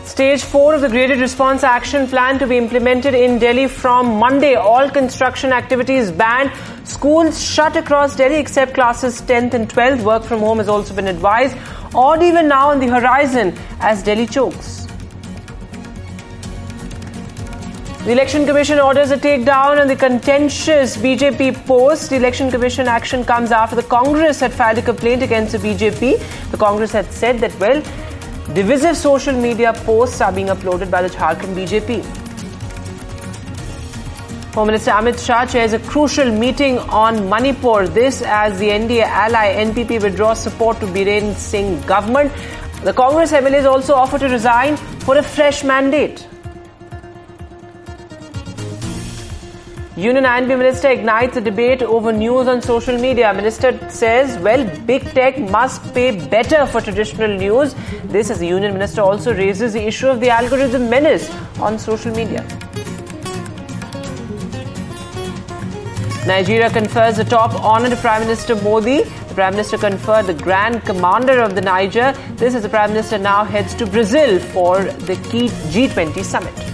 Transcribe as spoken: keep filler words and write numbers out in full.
Stage four of the Graded Response Action Plan to be implemented in Delhi from Monday. All construction activities banned. Schools shut across Delhi except classes tenth and twelfth. Work from home has also been advised. Odd even now on the horizon as Delhi chokes. The Election Commission orders a takedown on the contentious B J P post. The Election Commission action comes after the Congress had filed a complaint against the B J P. The Congress had said that, well, divisive social media posts are being uploaded by the Jharkhand B J P. Home Minister Amit Shah chairs a crucial meeting on Manipur. This as the N D A ally N P P withdraws support to Biren Singh government. The Congress M L As also offer to resign for a fresh mandate. Union I and B Minister ignites a debate over news on social media. Minister says, well, big tech must pay better for traditional news. This as the Union Minister also raises the issue of the algorithm menace on social media. Nigeria confers the top honour to Prime Minister Modi. The Prime Minister conferred the Grand Commander of the Niger. This as the Prime Minister now heads to Brazil for the key G twenty summit.